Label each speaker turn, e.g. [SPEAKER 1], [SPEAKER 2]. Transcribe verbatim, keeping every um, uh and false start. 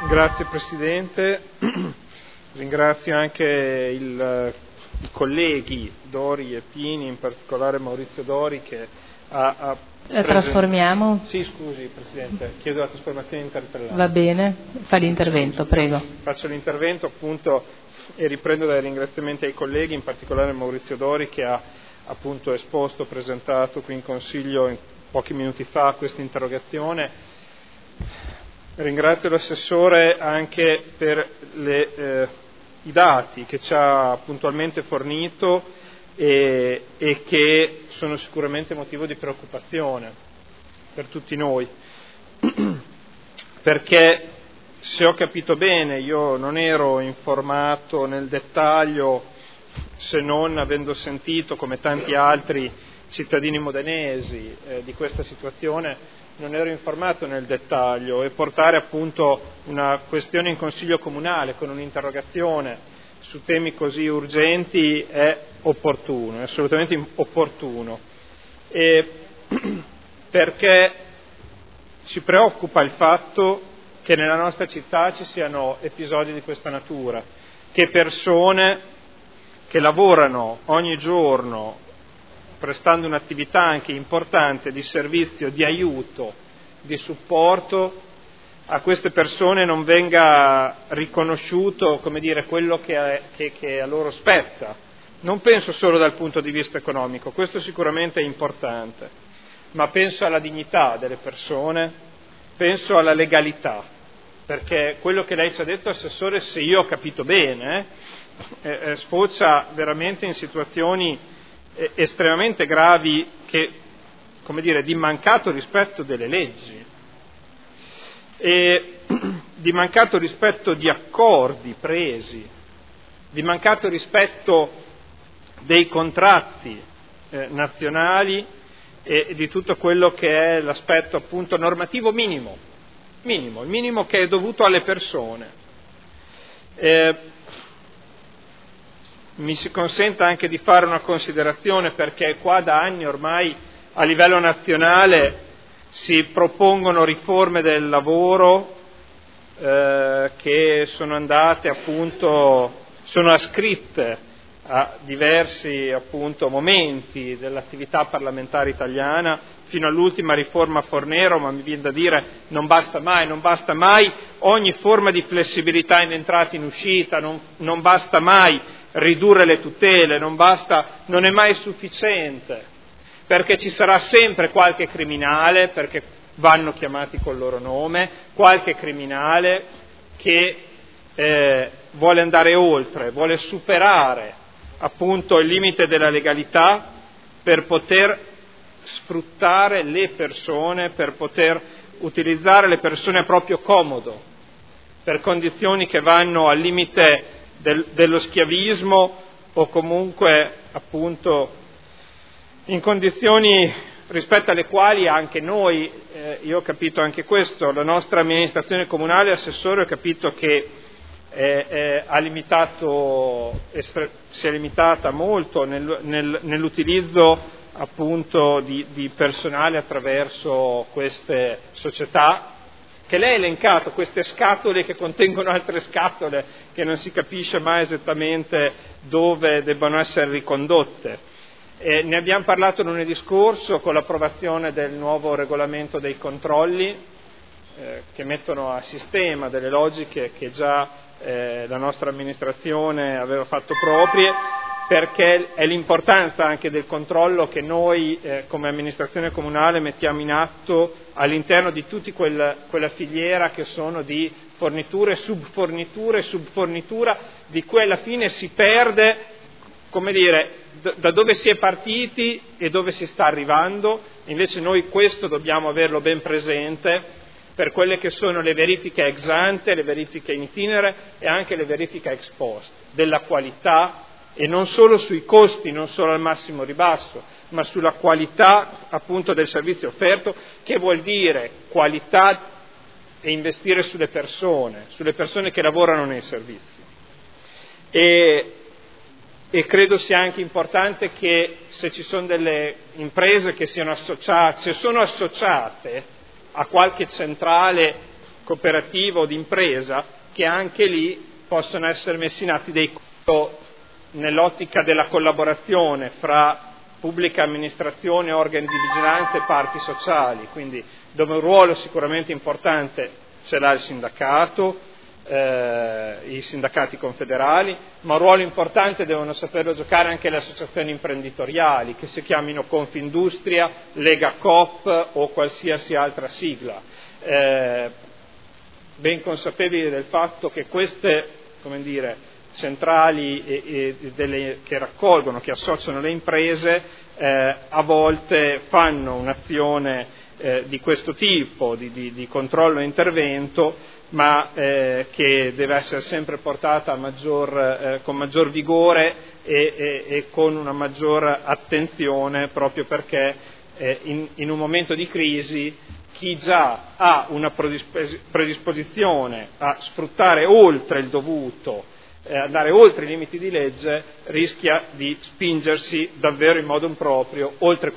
[SPEAKER 1] Grazie Presidente, ringrazio anche il, i colleghi Dori e Pini, in particolare Maurizio Dori che ha... ha
[SPEAKER 2] La trasformiamo?
[SPEAKER 1] Sì, scusi Presidente, chiedo la trasformazione interpellante.
[SPEAKER 2] Va bene, fa l'intervento, prego.
[SPEAKER 1] Faccio l'intervento appunto e riprendo dai ringraziamenti ai colleghi, in particolare Maurizio Dori che ha appunto esposto, presentato qui in Consiglio in pochi minuti fa questa interrogazione. Ringrazio l'assessore anche per le, eh, i dati che ci ha puntualmente fornito e, e che sono sicuramente motivo di preoccupazione per tutti noi, perché se ho capito bene io non ero informato nel dettaglio, se non avendo sentito come tanti altri cittadini modenesi eh, di questa situazione, non ero informato nel dettaglio, e portare appunto una questione in Consiglio Comunale con un'interrogazione su temi così urgenti è opportuno, è assolutamente opportuno, e perché ci preoccupa il fatto che nella nostra città ci siano episodi di questa natura, che persone che lavorano ogni giorno prestando un'attività anche importante di servizio, di aiuto, di supporto, a queste persone non venga riconosciuto, come dire, quello che, è, che, che a loro spetta. Non penso solo dal punto di vista economico, questo sicuramente è importante, ma penso alla dignità delle persone, penso alla legalità, perché quello che lei ci ha detto, Assessore, se io ho capito bene, eh, eh, sfocia veramente in situazioni estremamente gravi, che, come dire, di mancato rispetto delle leggi e di mancato rispetto di accordi presi, di mancato rispetto dei contratti eh, nazionali e di tutto quello che è l'aspetto appunto normativo minimo, minimo, il minimo che è dovuto alle persone. Eh, Mi si consenta anche di fare una considerazione, perché qua da anni ormai a livello nazionale si propongono riforme del lavoro eh, che sono andate appunto, sono ascritte a diversi appunto momenti dell'attività parlamentare italiana, fino all'ultima riforma Fornero, ma mi viene da dire non basta mai, non basta mai ogni forma di flessibilità in entrata e in uscita, non, non basta mai ridurre le tutele, non basta, non è mai sufficiente, perché ci sarà sempre qualche criminale, perché vanno chiamati col loro nome, qualche criminale che eh, vuole andare oltre, vuole superare appunto il limite della legalità per poter sfruttare le persone, per poter utilizzare le persone a proprio comodo, per condizioni che vanno al limite Del, dello schiavismo o comunque appunto in condizioni rispetto alle quali anche noi, eh, io ho capito anche questo, la nostra amministrazione comunale, Assessore, ho capito che eh, eh, ha limitato, estre, si è limitata molto nel, nel, nell'utilizzo appunto di, di personale attraverso queste società, che lei ha elencato, queste scatole che contengono altre scatole che non si capisce mai esattamente dove debbano essere ricondotte. E ne abbiamo parlato lunedì scorso con l'approvazione del nuovo regolamento dei controlli eh, che mettono a sistema delle logiche che già eh, la nostra amministrazione aveva fatto proprie, perché è l'importanza anche del controllo che noi eh, come amministrazione comunale mettiamo in atto all'interno di tutta quella, quella filiera che sono di forniture, subforniture, subfornitura, di cui alla fine si perde, come dire, d- da dove si è partiti e dove si sta arrivando. Invece noi questo dobbiamo averlo ben presente per quelle che sono le verifiche ex ante, le verifiche in itinere e anche le verifiche ex post, della qualità, e non solo sui costi, non solo al massimo ribasso, ma sulla qualità appunto del servizio offerto, che vuol dire qualità e investire sulle persone, sulle persone che lavorano nei servizi. E, e credo sia anche importante che se ci sono delle imprese che siano associate, se sono associate a qualche centrale cooperativa o d'impresa, che anche lì possono essere messi in atto dei nell'ottica della collaborazione fra pubblica amministrazione, organi di vigilanza e parti sociali, quindi dove un ruolo sicuramente importante ce l'ha il sindacato, eh, i sindacati confederali, ma un ruolo importante devono saperlo giocare anche le associazioni imprenditoriali, che si chiamino Confindustria, Lega Coop o qualsiasi altra sigla, eh, ben consapevoli del fatto che queste, come dire, centrali e, e delle, che raccolgono, che associano le imprese, eh, a volte fanno un'azione eh, di questo tipo, di, di, di controllo e intervento, ma eh, che deve essere sempre portata a maggior, eh, con maggior vigore e, e, e con una maggior attenzione, proprio perché eh, in, in un momento di crisi chi già ha una predisposizione a sfruttare oltre il dovuto, andare oltre i limiti di legge, rischia di spingersi davvero in modo improprio oltre